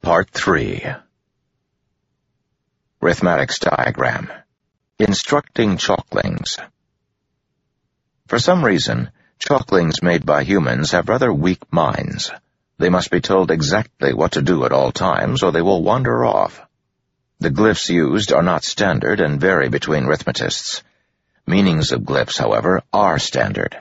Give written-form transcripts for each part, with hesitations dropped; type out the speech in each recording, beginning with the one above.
Part 3. Arithmetics Diagram. Instructing Chalklings. For some reason, chalklings made by humans have rather weak minds. They must be told exactly what to do at all times, or they will wander off. The glyphs used are not standard and vary between arithmetists. Meanings of glyphs, however, are standard.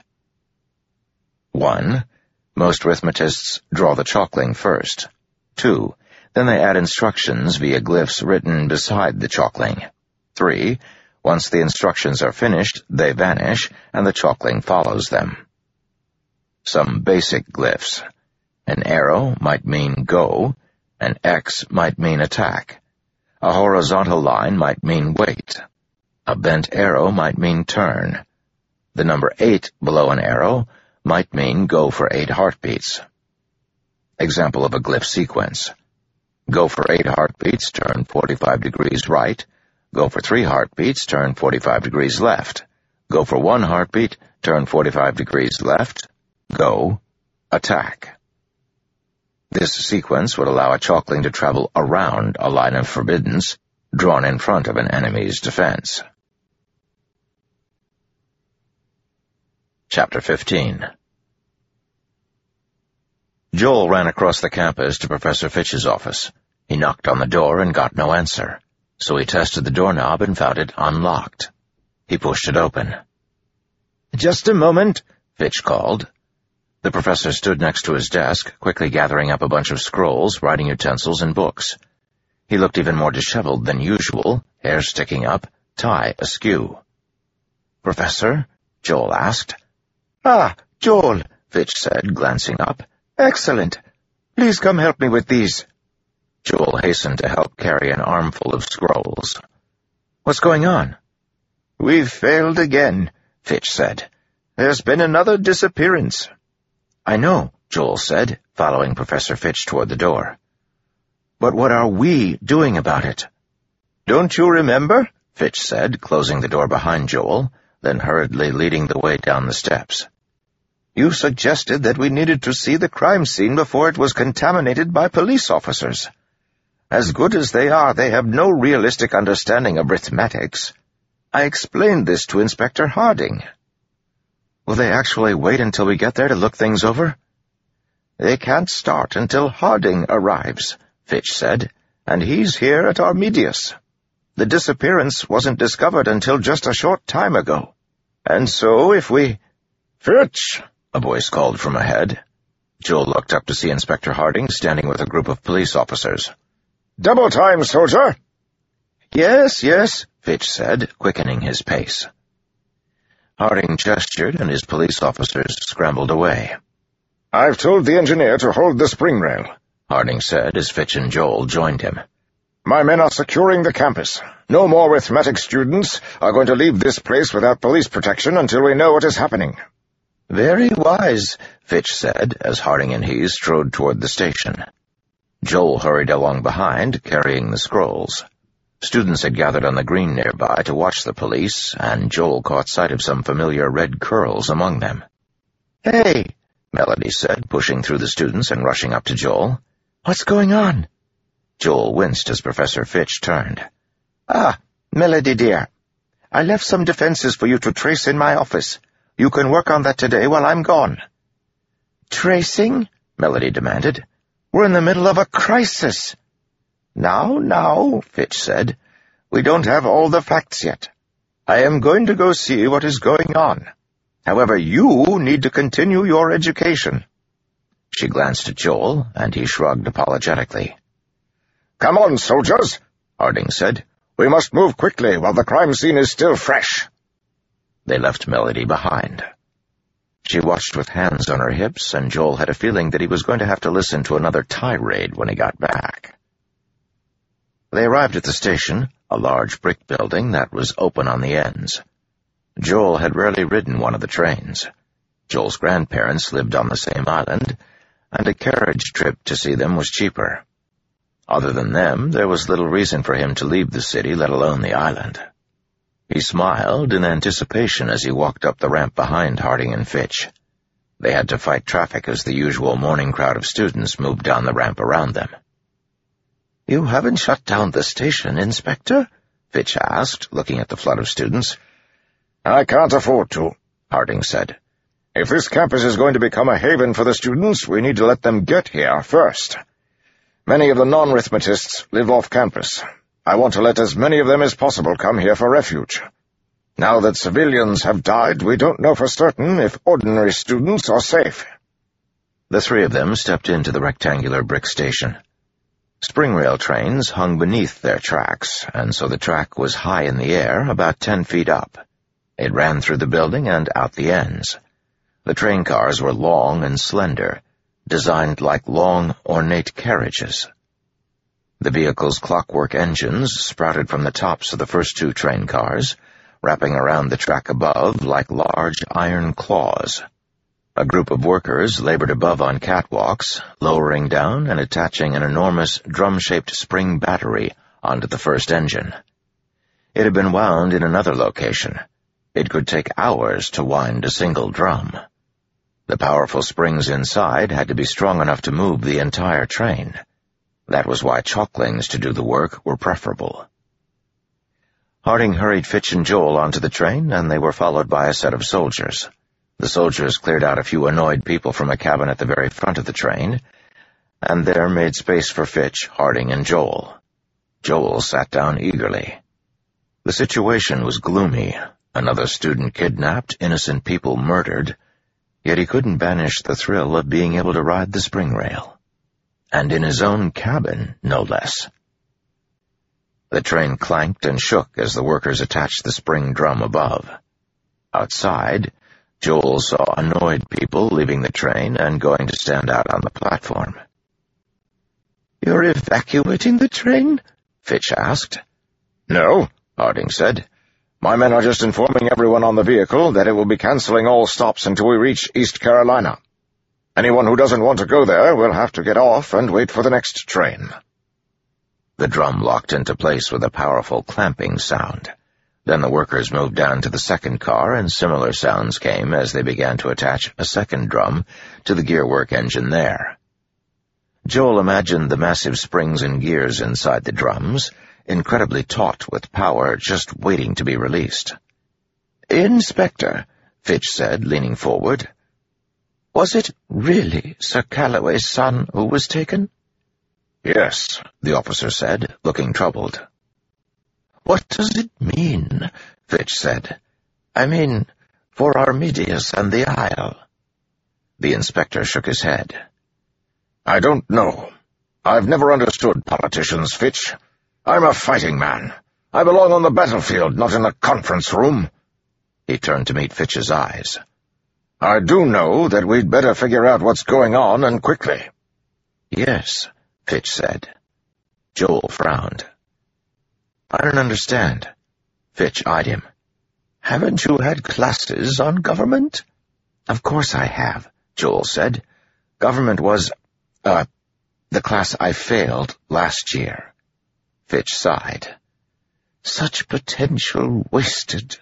1. Most arithmetists draw the chalkling first. 2. Then they add instructions via glyphs written beside the chalkling. 3. Once the instructions are finished, they vanish, and the chalkling follows them. Some basic glyphs. An arrow might mean go, an X might mean attack. A horizontal line might mean wait. A bent arrow might mean turn. The number 8 below an arrow might mean go for 8 heartbeats. Example of a glyph sequence. Go for 8 heartbeats, turn 45 degrees right. Go for 3 heartbeats, turn 45 degrees left. Go for 1 heartbeat, turn 45 degrees left. Go, attack. This sequence would allow a chalkling to travel around a line of forbiddance drawn in front of an enemy's defense. Chapter 15. Joel ran across the campus to Professor Fitch's office. He knocked on the door and got no answer, so he tested the doorknob and found it unlocked. He pushed it open. "Just a moment," Fitch called. The professor stood next to his desk, quickly gathering up a bunch of scrolls, writing utensils, and books. He looked even more disheveled than usual, hair sticking up, tie askew. "Professor?" Joel asked. "Ah, Joel," Fitch said, glancing up. "Excellent. Please come help me with these." Joel hastened to help carry an armful of scrolls. "What's going on?" "We've failed again," Fitch said. "There's been another disappearance." "I know," Joel said, following Professor Fitch toward the door. "But what are we doing about it?" "Don't you remember?" Fitch said, closing the door behind Joel, then hurriedly leading the way down the steps. "You suggested that we needed to see the crime scene before it was contaminated by police officers. As good as they are, they have no realistic understanding of arithmetics. I explained this to Inspector Harding." "Will they actually wait until we get there to look things over?" "They can't start until Harding arrives," Fitch said, "and he's here at Armedius. The disappearance wasn't discovered until just a short time ago. And so if we—" "Fitch!" a voice called from ahead. Joel looked up to see Inspector Harding standing with a group of police officers. "Double time, soldier!" "Yes, yes," Fitch said, quickening his pace. Harding gestured, and his police officers scrambled away. "I've told the engineer to hold the spring rail," Harding said as Fitch and Joel joined him. "My men are securing the campus. No more arithmetic students are going to leave this place without police protection until we know what is happening." "Very wise," Fitch said as Harding and he strode toward the station. Joel hurried along behind, carrying the scrolls. Students had gathered on the green nearby to watch the police, and Joel caught sight of some familiar red curls among them. "Hey," Melody said, pushing through the students and rushing up to Joel. "What's going on?" Joel winced as Professor Fitch turned. "Ah, Melody dear, I left some defenses for you to trace in my office. You can work on that today while I'm gone." "Tracing?" Melody demanded. "We're in the middle of a crisis." Now, Fitch said. "We don't have all the facts yet. I am going to go see what is going on. However, you need to continue your education." She glanced at Joel, and he shrugged apologetically. "Come on, soldiers," Harding said. "We must move quickly while the crime scene is still fresh." They left Melody behind. She watched with hands on her hips, and Joel had a feeling that he was going to have to listen to another tirade when he got back. They arrived at the station, a large brick building that was open on the ends. Joel had rarely ridden one of the trains. Joel's grandparents lived on the same island, and a carriage trip to see them was cheaper. Other than them, there was little reason for him to leave the city, let alone the island. He smiled in anticipation as he walked up the ramp behind Harding and Fitch. They had to fight traffic as the usual morning crowd of students moved down the ramp around them. "You haven't shut down the station, Inspector?" Fitch asked, looking at the flood of students. "I can't afford to," Harding said. "If this campus is going to become a haven for the students, we need to let them get here first. Many of the non-arithmetists live off campus. I want to let as many of them as possible come here for refuge. Now that civilians have died, we don't know for certain if ordinary students are safe." The three of them stepped into the rectangular brick station. Spring rail trains hung beneath their tracks, and so the track was high in the air, about 10 feet up. It ran through the building and out the ends. The train cars were long and slender, designed like long, ornate carriages. The vehicle's clockwork engines sprouted from the tops of the first 2 train cars, wrapping around the track above like large iron claws. A group of workers labored above on catwalks, lowering down and attaching an enormous drum-shaped spring battery onto the first engine. It had been wound in another location. It could take hours to wind a single drum. The powerful springs inside had to be strong enough to move the entire train. That was why chalklings to do the work were preferable. Harding hurried Fitch and Joel onto the train, and they were followed by a set of soldiers. The soldiers cleared out a few annoyed people from a cabin at the very front of the train, and there made space for Fitch, Harding, and Joel. Joel sat down eagerly. The situation was gloomy. Another student kidnapped, innocent people murdered, yet he couldn't banish the thrill of being able to ride the spring rail. And in his own cabin, no less. The train clanked and shook as the workers attached the spring drum above. Outside, Joel saw annoyed people leaving the train and going to stand out on the platform. "You're evacuating the train?" Fitch asked. "No," Harding said. "My men are just informing everyone on the vehicle that it will be canceling all stops until we reach East Carolina. Anyone who doesn't want to go there will have to get off and wait for the next train." The drum locked into place with a powerful clamping sound. Then the workers moved down to the second car, and similar sounds came as they began to attach a second drum to the gearwork engine there. Joel imagined the massive springs and gears inside the drums, incredibly taut with power just waiting to be released. "Inspector," Fitch said, leaning forward, "was it really Sir Calloway's son who was taken?" "Yes," the officer said, looking troubled. "What does it mean?" Fitch said. "I mean, for Armedius and the Isle." The inspector shook his head. "I don't know. I've never understood politicians, Fitch. I'm a fighting man. I belong on the battlefield, not in a conference room." He turned to meet Fitch's eyes. "I do know that we'd better figure out what's going on, and quickly." "Yes," Fitch said. Joel frowned. "I don't understand." Fitch eyed him. "Haven't you had classes on government?" "Of course I have," Joel said. "Government was, the class I failed last year." Fitch sighed. "Such potential wasted."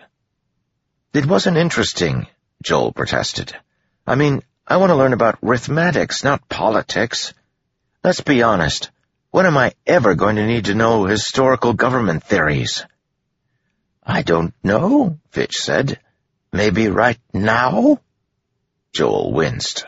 "It wasn't interesting," Joel protested. "I mean, I want to learn about arithmetics, not politics. Let's be honest. When am I ever going to need to know historical government theories?" "I don't know," Fitch said. "Maybe right now?" Joel winced.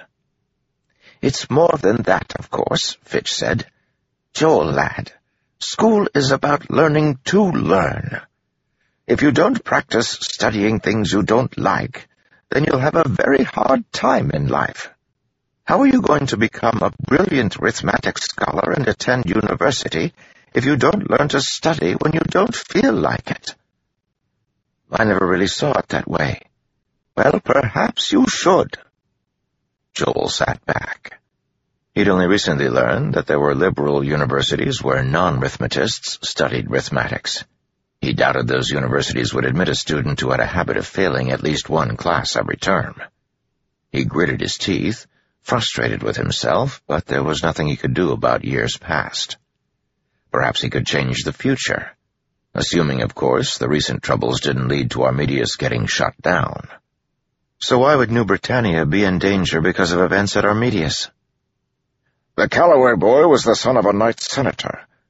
"It's more than that, of course," Fitch said. "Joel, lad, school is about learning to learn. If you don't practice studying things you don't like, then you'll have a very hard time in life. How are you going to become a brilliant arithmetic scholar and attend university if you don't learn to study when you don't feel like it?" "I never really saw it that way." "Well, perhaps you should." Joel sat back. He'd only recently learned that there were liberal universities where non-arithmetists studied arithmetics. He doubted those universities would admit a student who had a habit of failing at least one class every term. He gritted his teeth, frustrated with himself, but there was nothing he could do about years past. Perhaps he could change the future, assuming, of course, the recent troubles didn't lead to Armedius getting shut down. So why would New Britannia be in danger because of events at Armedius? "The Calloway boy was the son of a knight senator,"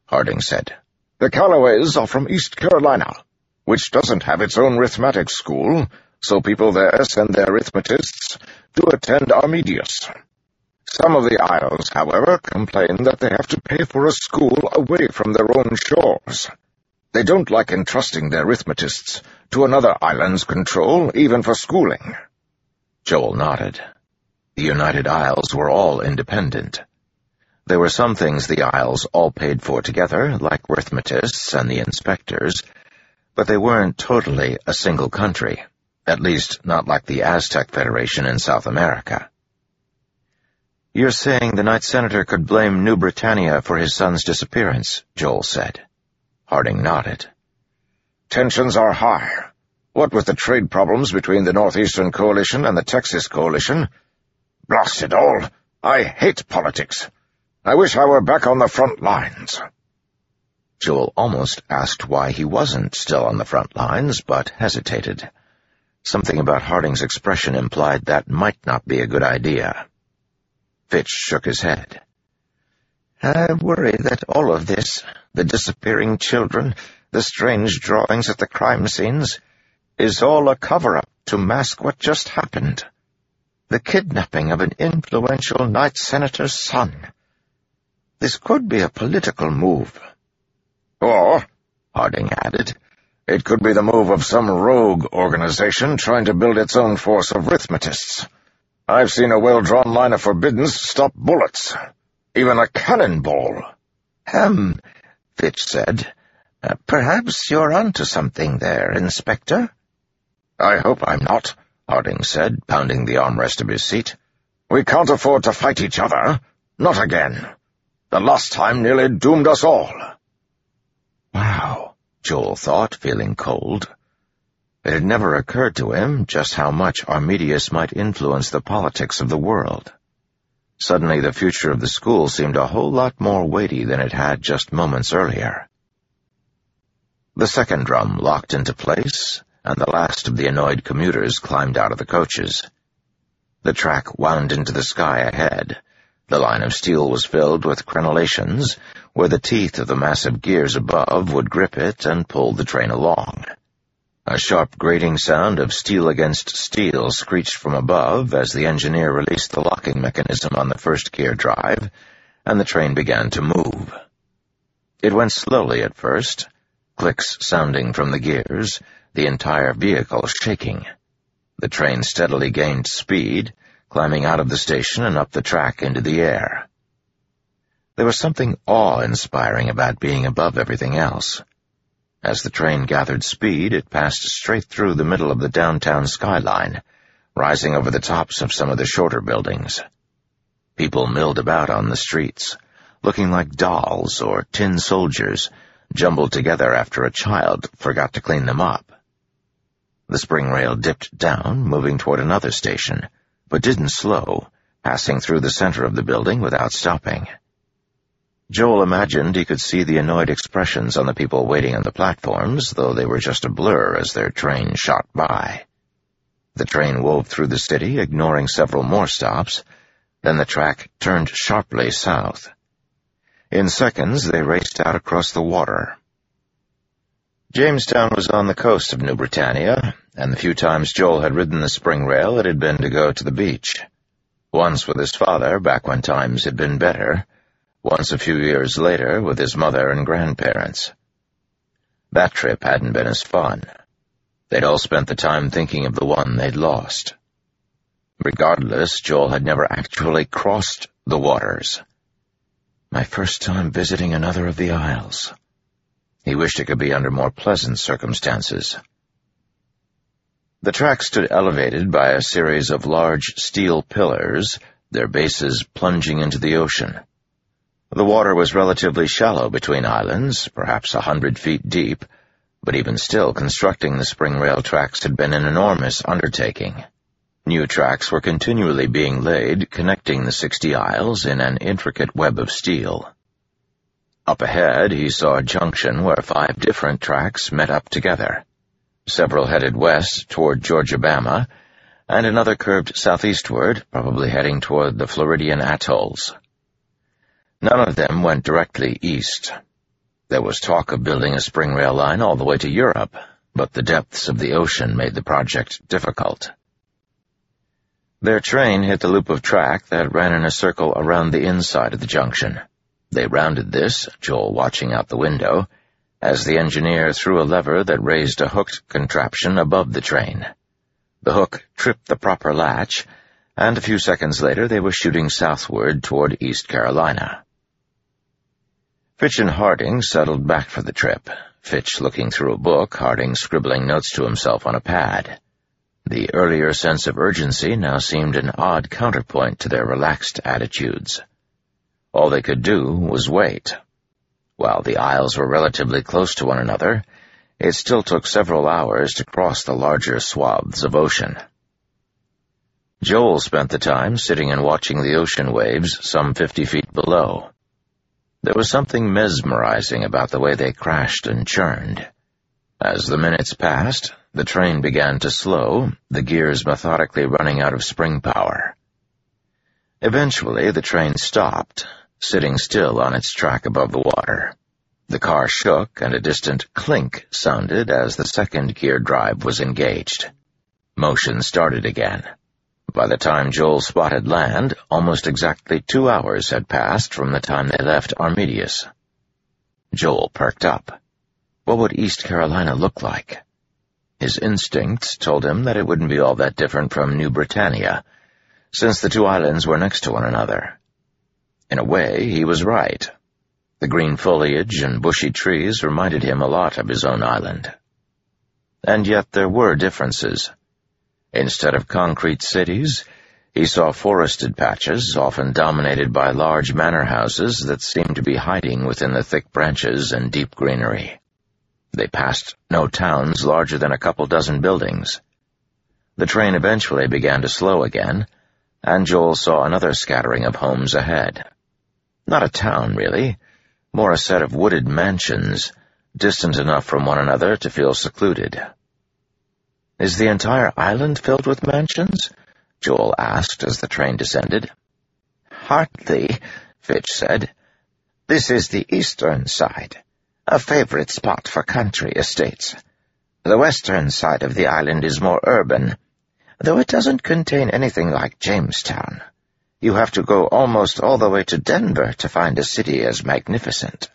Harding said. The Callaways are from East Carolina, which doesn't have its own arithmetic school, so people there send their arithmetists to attend Armedius. Some of the Isles, however, complain that they have to pay for a school away from their own shores. They don't like entrusting their arithmetists to another island's control, even for schooling. Joel nodded. The United Isles were all independent. There were some things the Isles all paid for together, like arithmetists and the inspectors, but they weren't totally a single country, at least not like the Aztec Federation in South America. You're saying the Knight Senator could blame New Britannia for his son's disappearance, Joel said. Harding nodded. Tensions are high. What with the trade problems between the Northeastern Coalition and the Texas Coalition. Blast it all, I hate politics. I wish I were back on the front lines. Joel almost asked why he wasn't still on the front lines, but hesitated. Something about Harding's expression implied that might not be a good idea. Fitch shook his head. I worry that all of this, the disappearing children, the strange drawings at the crime scenes, is all a cover-up to mask what just happened. The kidnapping of an influential Knight Senator's son. This could be a political move. Or, Harding added, it could be the move of some rogue organization trying to build its own force of arithmetists. I've seen a well-drawn line of forbiddens stop bullets, even a cannonball. Fitch said. Perhaps you're onto something there, Inspector. I hope I'm not, Harding said, pounding the armrest of his seat. We can't afford to fight each other. Not again. The last time nearly doomed us all. Wow, Joel thought, feeling cold. It had never occurred to him just how much Armedius might influence the politics of the world. Suddenly the future of the school seemed a whole lot more weighty than it had just moments earlier. The second drum locked into place, and the last of the annoyed commuters climbed out of the coaches. The track wound into the sky ahead. The line of steel was filled with crenellations, where the teeth of the massive gears above would grip it and pull the train along. A sharp grating sound of steel against steel screeched from above as the engineer released the locking mechanism on the first gear drive, and the train began to move. It went slowly at first, clicks sounding from the gears, the entire vehicle shaking. The train steadily gained speed, climbing out of the station and up the track into the air. There was something awe-inspiring about being above everything else. As the train gathered speed, it passed straight through the middle of the downtown skyline, rising over the tops of some of the shorter buildings. People milled about on the streets, looking like dolls or tin soldiers, jumbled together after a child forgot to clean them up. The spring rail dipped down, moving toward another station, but didn't slow, passing through the center of the building without stopping. Joel imagined he could see the annoyed expressions on the people waiting on the platforms, though they were just a blur as their train shot by. The train wove through the city, ignoring several more stops. Then the track turned sharply south. In seconds, they raced out across the water. Jamestown was on the coast of New Britannia, and the few times Joel had ridden the spring rail it had been to go to the beach. Once with his father, back when times had been better. Once a few years later with his mother and grandparents. That trip hadn't been as fun. They'd all spent the time thinking of the one they'd lost. Regardless, Joel had never actually crossed the waters. My first time visiting another of the Isles. He wished it could be under more pleasant circumstances. The track stood elevated by a series of large steel pillars, their bases plunging into the ocean. The water was relatively shallow between islands, perhaps 100 feet deep, but even still constructing the spring rail tracks had been an enormous undertaking. New tracks were continually being laid, connecting the 60 isles in an intricate web of steel. Up ahead, he saw a junction where 5 different tracks met up together. Several headed west toward Georgia-Bama, and another curved southeastward, probably heading toward the Floridian atolls. None of them went directly east. There was talk of building a spring rail line all the way to Europe, but the depths of the ocean made the project difficult. Their train hit the loop of track that ran in a circle around the inside of the junction. They rounded this, Joel watching out the window, as the engineer threw a lever that raised a hooked contraption above the train. The hook tripped the proper latch, and a few seconds later they were shooting southward toward East Carolina. Fitch and Harding settled back for the trip, Fitch looking through a book, Harding scribbling notes to himself on a pad. The earlier sense of urgency now seemed an odd counterpoint to their relaxed attitudes. All they could do was wait. While the isles were relatively close to one another, it still took several hours to cross the larger swaths of ocean. Joel spent the time sitting and watching the ocean waves some 50 feet below. There was something mesmerizing about the way they crashed and churned. As the minutes passed, the train began to slow, the gears methodically running out of spring power. Eventually, the train stopped, sitting still on its track above the water. The car shook, and a distant clink sounded as the second gear drive was engaged. Motion started again. By the time Joel spotted land, almost exactly 2 hours had passed from the time they left Arminius. Joel perked up. What would East Carolina look like? His instincts told him that it wouldn't be all that different from New Britannia, since the two islands were next to one another. In a way, he was right. The green foliage and bushy trees reminded him a lot of his own island. And yet there were differences. Instead of concrete cities, he saw forested patches, often dominated by large manor houses that seemed to be hiding within the thick branches and deep greenery. They passed no towns larger than a couple dozen buildings. The train eventually began to slow again, and Joel saw another scattering of homes ahead. Not a town, really, more a set of wooded mansions, distant enough from one another to feel secluded. "Is the entire island filled with mansions?" Joel asked as the train descended. "Hardly," Fitch said. "This is the eastern side, a favorite spot for country estates. The western side of the island is more urban, though it doesn't contain anything like Jamestown. You have to go almost all the way to Denver to find a city as magnificent."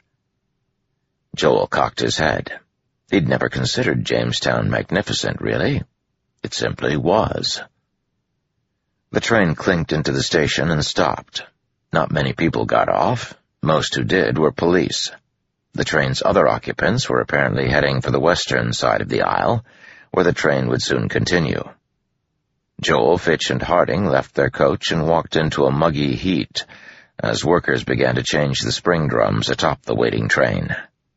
Joel cocked his head. He'd never considered Jamestown magnificent, really. It simply was. The train clinked into the station and stopped. Not many people got off. Most who did were police. The train's other occupants were apparently heading for the western side of the aisle, where the train would soon continue. Joel, Fitch, and Harding left their coach and walked into a muggy heat as workers began to change the spring drums atop the waiting train.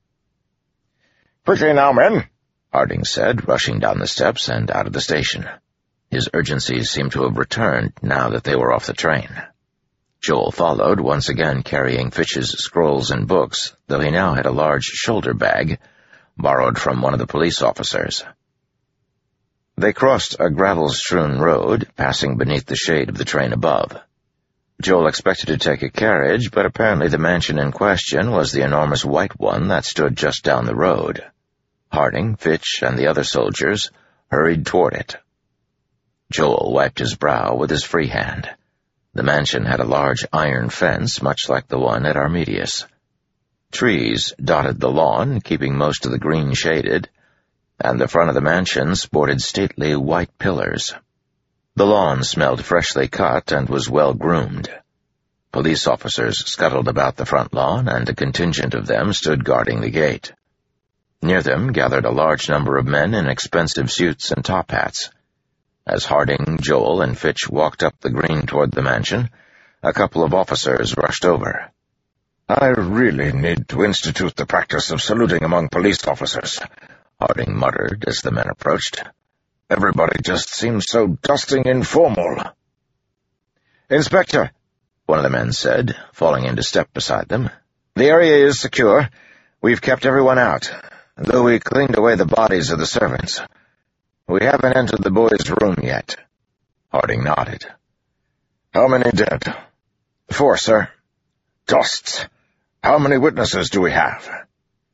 "Quickly now, men," Harding said, rushing down the steps and out of the station. His urgency seemed to have returned now that they were off the train. Joel followed, once again carrying Fitch's scrolls and books, though he now had a large shoulder bag, borrowed from one of the police officers. They crossed a gravel-strewn road, passing beneath the shade of the train above. Joel expected to take a carriage, but apparently the mansion in question was the enormous white one that stood just down the road. Harding, Fitch, and the other soldiers hurried toward it. Joel wiped his brow with his free hand. The mansion had a large iron fence, much like the one at Arminius. Trees dotted the lawn, keeping most of the green shaded, and the front of the mansion sported stately white pillars. The lawn smelled freshly cut and was well groomed. Police officers scuttled about the front lawn, and a contingent of them stood guarding the gate. Near them gathered a large number of men in expensive suits and top hats. As Harding, Joel, and Fitch walked up the green toward the mansion, a couple of officers rushed over. "I really need to institute the practice of saluting among police officers," Harding muttered as the men approached. "Everybody just seems so dusting informal." "Inspector," one of the men said, falling into step beside them, "the area is secure. We've kept everyone out, though we cleaned away the bodies of the servants. We haven't entered the boys' room yet." Harding nodded. "How many dead?" "4, sir." "Dust. How many witnesses do we have?"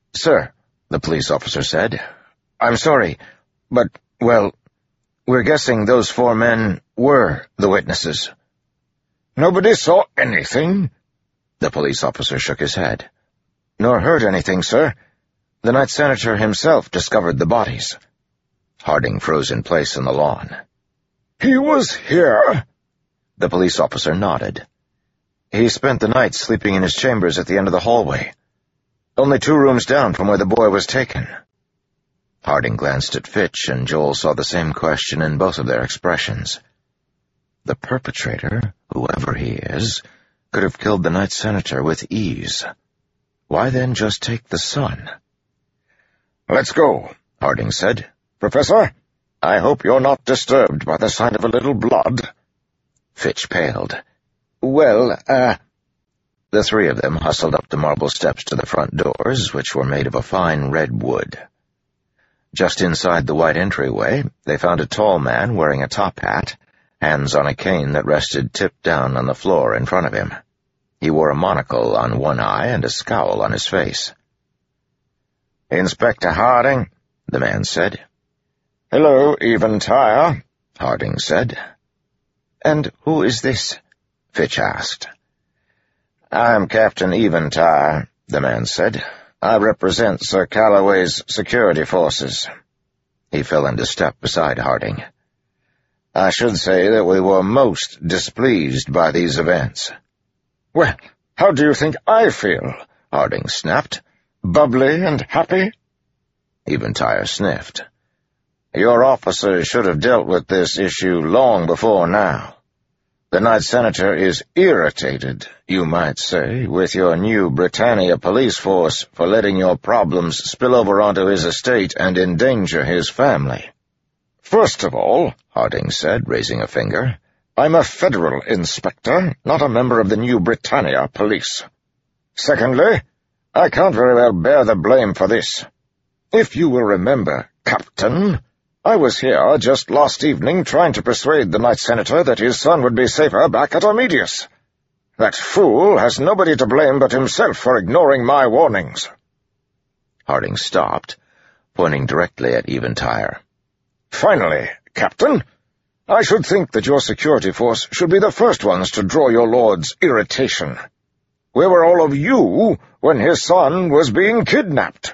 "Sir," the police officer said, "I'm sorry, but, well, we're guessing those 4 men were the witnesses." "Nobody saw anything?" The police officer shook his head. "Nor heard anything, sir. The night senator himself discovered the bodies." Harding froze in place on the lawn. "He was here?" The police officer nodded. "He spent the night sleeping in his chambers at the end of the hallway, only 2 rooms down from where the boy was taken." Harding glanced at Fitch, and Joel saw the same question in both of their expressions. The perpetrator, whoever he is, could have killed the night senator with ease. Why then just take the son? "Let's go," Harding said. "Professor, I hope you're not disturbed by the sight of a little blood." Fitch paled. "Well, The 3 of them hustled up the marble steps to the front doors, which were made of a fine red wood. Just inside the white entryway, they found a tall man wearing a top hat, hands on a cane that rested tipped down on the floor in front of him. He wore a monocle on one eye and a scowl on his face. "Inspector Harding," the man said. "Hello, Eventire," Harding said. "And who is this?" Fitch asked. "I'm Captain Eventire," the man said. "I represent Sir Calloway's security forces." He fell into step beside Harding. "I should say that we were most displeased by these events." "Well, how do you think I feel?" Harding snapped. "Bubbly and happy?" Eventire sniffed. "Your officers should have dealt with this issue long before now. The Night Senator is irritated, you might say, with your new Britannia police force for letting your problems spill over onto his estate and endanger his family." "First of all," Harding said, raising a finger, "I'm a federal inspector, not a member of the new Britannia police. Secondly, I can't very well bear the blame for this. If you will remember, Captain, I was here just last evening trying to persuade the Night Senator that his son would be safer back at Armedius. That fool has nobody to blame but himself for ignoring my warnings." Harding stopped, pointing directly at Eventire. "Finally, Captain, I should think that your security force should be the first ones to draw your lord's irritation. Where were all of you when his son was being kidnapped?"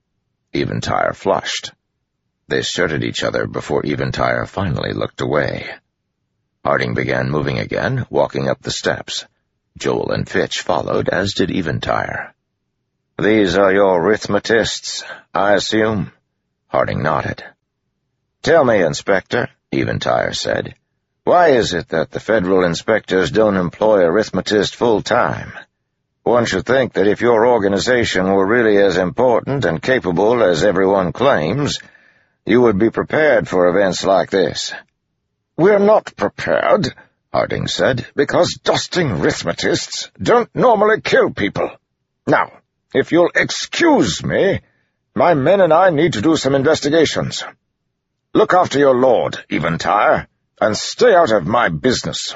Eventire flushed. They stared at each other before Eventire finally looked away. Harding began moving again, walking up the steps. Joel and Fitch followed, as did Eventire. "These are your arithmetists, I assume?" Harding nodded. "Tell me, Inspector," Eventire said, "why is it that the federal inspectors don't employ arithmetists full-time? One should think that if your organization were really as important and capable as everyone claims, you would be prepared for events like this." "We're not prepared," Harding said, "because dusting arithmetists don't normally kill people. Now, if you'll excuse me, my men and I need to do some investigations. Look after your lord, Eventire, and stay out of my business."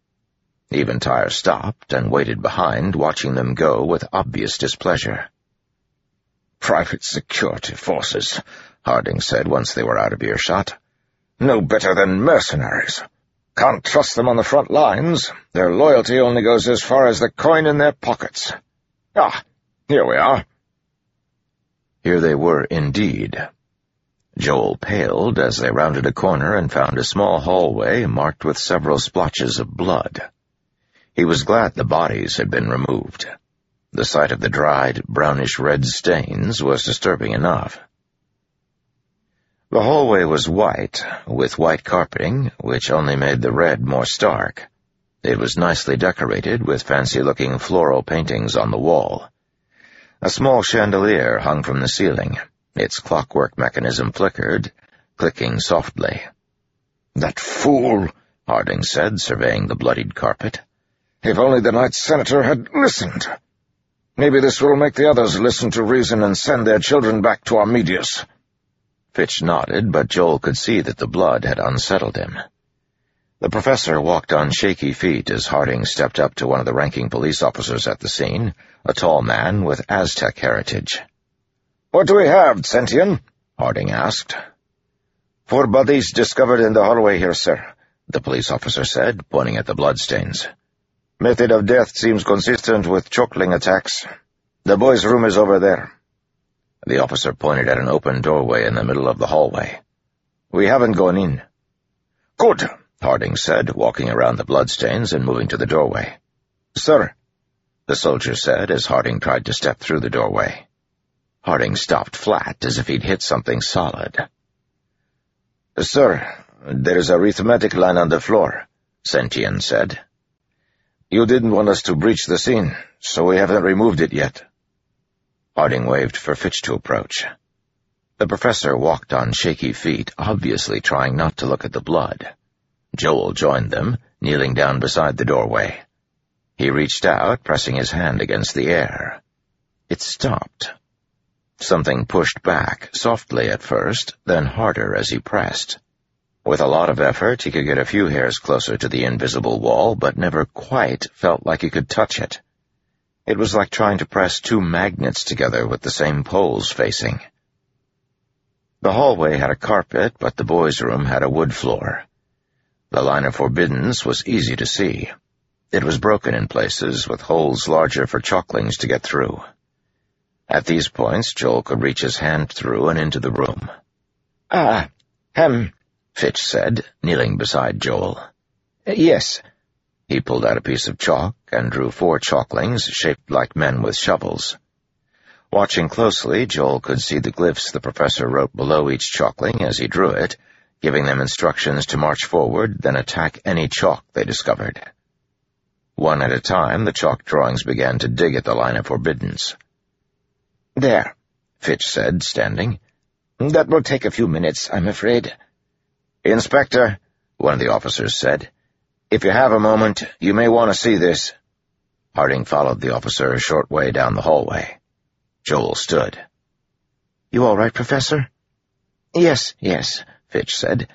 Eventire stopped and waited behind, watching them go with obvious displeasure. "Private security forces," Harding said once they were out of earshot. "No better than mercenaries. Can't trust them on the front lines. Their loyalty only goes as far as the coin in their pockets. Ah, here we are." Here they were indeed. Joel paled as they rounded a corner and found a small hallway marked with several splotches of blood. He was glad the bodies had been removed. The sight of the dried, brownish-red stains was disturbing enough. The hallway was white, with white carpeting, which only made the red more stark. It was nicely decorated with fancy-looking floral paintings on the wall. A small chandelier hung from the ceiling. Its clockwork mechanism flickered, clicking softly. "That fool," Harding said, surveying the bloodied carpet. "If only the Night Senator had listened. Maybe this will make the others listen to reason and send their children back to Armedius." Fitch nodded, but Joel could see that the blood had unsettled him. The professor walked on shaky feet as Harding stepped up to one of the ranking police officers at the scene, a tall man with Aztec heritage. "What do we have, Sentien?" Harding asked. 4 bodies discovered in the hallway here, sir, the police officer said, pointing at the bloodstains. Method of death seems consistent with chokeling attacks. The boys' room is over there. The officer pointed at an open doorway in the middle of the hallway. We haven't gone in. Good, Harding said, walking around the bloodstains and moving to the doorway. Sir, the soldier said as Harding tried to step through the doorway. Harding stopped flat as if he'd hit something solid. Sir, there is a arithmetic line on the floor, Sentien said. You didn't want us to breach the scene, so we haven't removed it yet. Harding waved for Fitch to approach. The professor walked on shaky feet, obviously trying not to look at the blood. Joel joined them, kneeling down beside the doorway. He reached out, pressing his hand against the air. It stopped. Something pushed back, softly at first, then harder as he pressed. With a lot of effort, he could get a few hairs closer to the invisible wall, but never quite felt like he could touch it. It was like trying to press 2 magnets together with the same poles facing. The hallway had a carpet, but the boys' room had a wood floor. The line of forbiddens was easy to see. It was broken in places, with holes larger for chalklings to get through. At these points, Joel could reach his hand through and into the room. Fitch said, kneeling beside Joel. Yes. He pulled out a piece of chalk and drew 4 chalklings shaped like men with shovels. Watching closely, Joel could see the glyphs the professor wrote below each chalkling as he drew it, giving them instructions to march forward, then attack any chalk they discovered. One at a time, the chalk drawings began to dig at the line of forbiddens. There, Fitch said, standing. That will take a few minutes, I'm afraid. Inspector, one of the officers said, if you have a moment, you may want to see this. Harding followed the officer a short way down the hallway. Joel stood. You all right, Professor? Yes, Fitch said.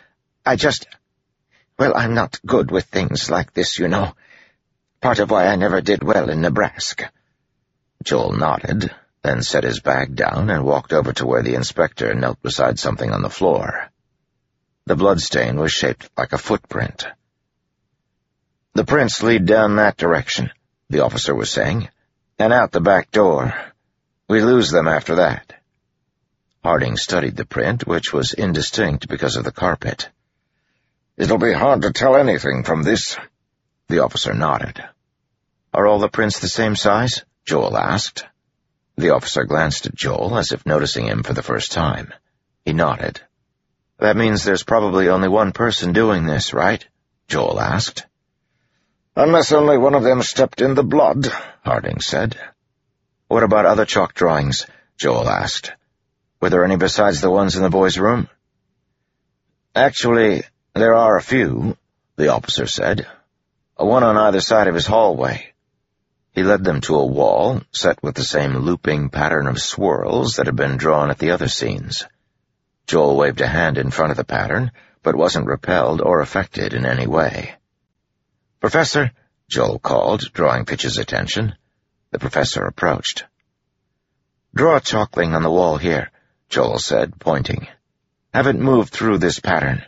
I'm not good with things like this, you know. Part of why I never did well in Nebraska. Joel nodded, then set his bag down and walked over to where the inspector knelt beside something on the floor. The bloodstain was shaped like a footprint. The prints lead down that direction, the officer was saying, and out the back door. We lose them after that. Harding studied the print, which was indistinct because of the carpet. It'll be hard to tell anything from this. The officer nodded. Are all the prints the same size? Joel asked. The officer glanced at Joel as if noticing him for the first time. He nodded. That means there's probably only one person doing this, right? Joel asked. Unless only one of them stepped in the blood, Harding said. What about other chalk drawings? Joel asked. Were there any besides the ones in the boys' room? Actually, there are a few, the officer said. One on either side of his hallway. He led them to a wall, set with the same looping pattern of swirls that had been drawn at the other scenes. Joel waved a hand in front of the pattern, but wasn't repelled or affected in any way. Professor, Joel called, drawing Fitch's attention. The professor approached. Draw a chalkling on the wall here, Joel said, pointing. Have it move through this pattern.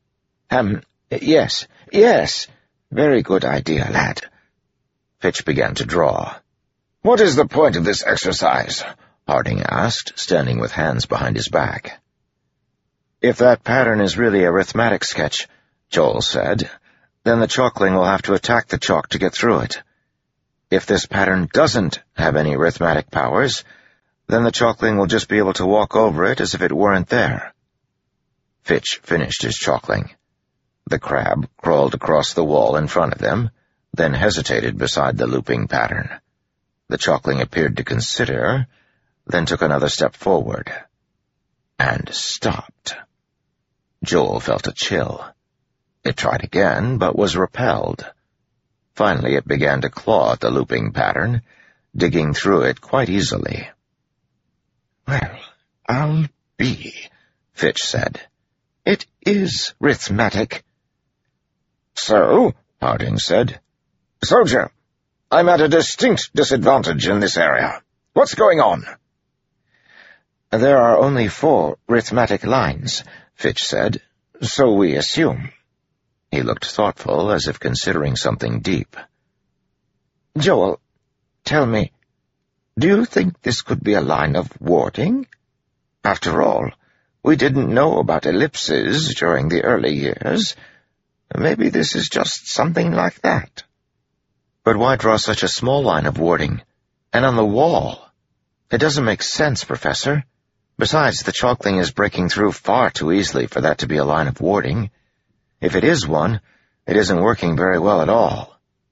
Yes. Very good idea, lad. Fitch began to draw. What is the point of this exercise? Harding asked, standing with hands behind his back. If that pattern is really a arithmetic sketch, Joel said, then the chalkling will have to attack the chalk to get through it. If this pattern doesn't have any arithmetic powers, then the chalkling will just be able to walk over it as if it weren't there. Fitch finished his chalkling. The crab crawled across the wall in front of them, then hesitated beside the looping pattern. The chalkling appeared to consider, then took another step forward. And stopped. Joel felt a chill. It tried again, but was repelled. Finally, it began to claw at the looping pattern, digging through it quite easily. Well, I'll be, Fitch said. It is arithmetic. So, Harding said. Soldier, I'm at a distinct disadvantage in this area. What's going on? There are only 4 arithmetic lines, Fitch said, so we assume. He looked thoughtful, as if considering something deep. Joel, tell me, do you think this could be a line of warding? After all, we didn't know about ellipses during the early years. Maybe this is just something like that. But why draw such a small line of warding? And on the wall? It doesn't make sense, Professor. Besides, the chalkling is breaking through far too easily for that to be a line of warding. If it is one, it isn't working very well at all.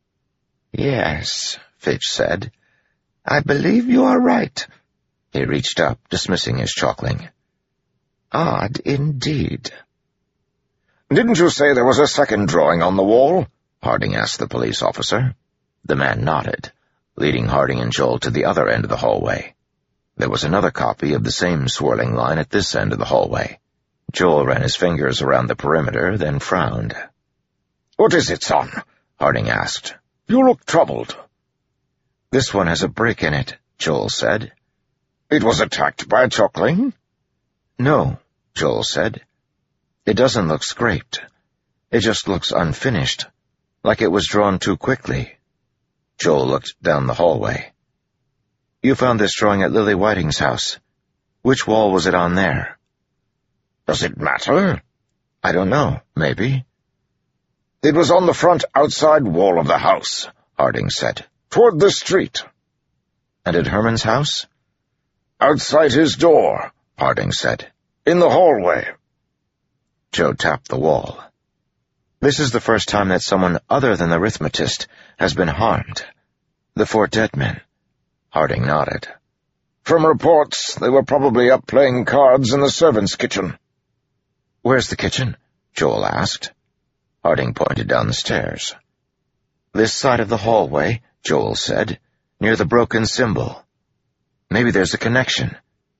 Yes, Fitch said. I believe you are right. He reached up, dismissing his chalkling. Odd indeed. Didn't you say there was a second drawing on the wall? Harding asked the police officer. The man nodded, leading Harding and Joel to the other end of the hallway. There was another copy of the same swirling line at this end of the hallway. Joel ran his fingers around the perimeter, then frowned. "What is it, son?" Harding asked. "You look troubled." "This one has a brick in it," Joel said. "It was attacked by a chalkling?" "No," Joel said. "It doesn't look scraped. It just looks unfinished, like it was drawn too quickly." Joel looked down the hallway. "You found this drawing at Lily Whiting's house. Which wall was it on there?" "Does it matter?" "I don't know. Maybe." "It was on the front outside wall of the house," Harding said, "toward the street." "And at Herman's house?" "Outside his door," Harding said, "in the hallway." Joe tapped the wall. "This is the first time that someone other than the arithmetist has been harmed. The 4 dead men." Harding nodded. "From reports, they were probably up playing cards in the servants' kitchen." "Where's the kitchen?" Joel asked. Harding pointed down the stairs. "This side of the hallway," Joel said, "near the broken symbol. Maybe there's a connection."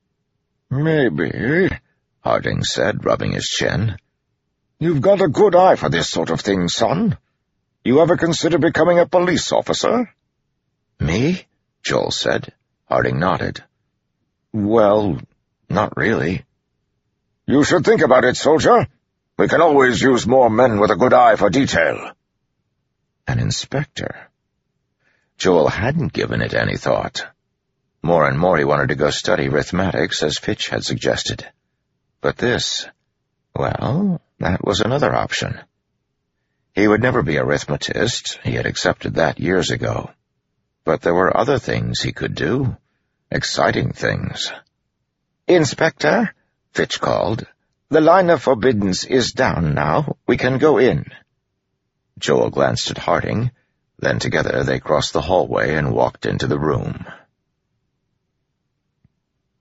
"Maybe," Harding said, rubbing his chin. "You've got a good eye for this sort of thing, son. You ever consider becoming a police officer?" "Me?" Joel said. Harding nodded. "Well, not really." "You should think about it, soldier. We can always use more men with a good eye for detail." An inspector. Joel hadn't given it any thought. More and more he wanted to go study arithmetics, as Fitch had suggested. But this, well, that was another option. He would never be a arithmetist. He had accepted that years ago. But there were other things he could do. Exciting things. "Inspector," Fitch called. "The line of forbiddens is down now. We can go in." Joel glanced at Harding. Then together they crossed the hallway and walked into the room.